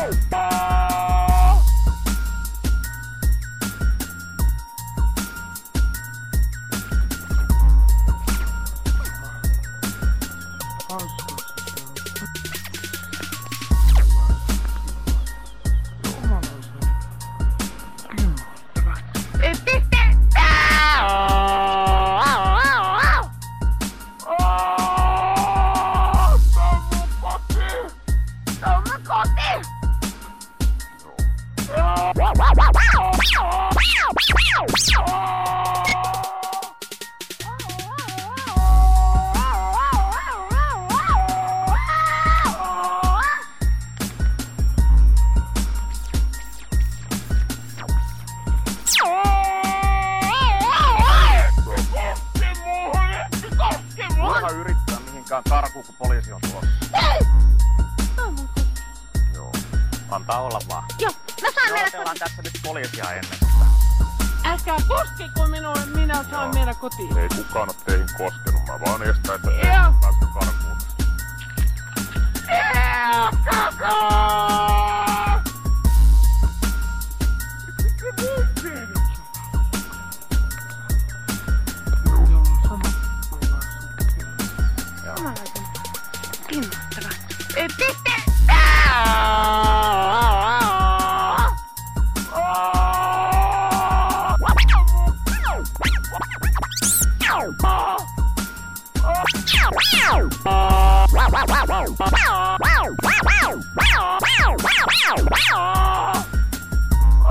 Yrittää mihinkään karkuun, kun poliisi on tulossa. Ei! Tää on mun koti. Joo. Antaa olla vaan. Joo, mä saan mennä kotiin. Tässä nyt poliisia ennen. Älkää koskeko minulle, minä saan mennä kotiin. Ei kukaan ole teihin koskenut, mä vaan estän, että Joo. päästä karkuun.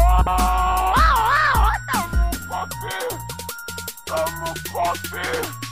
Tämä on mun koti!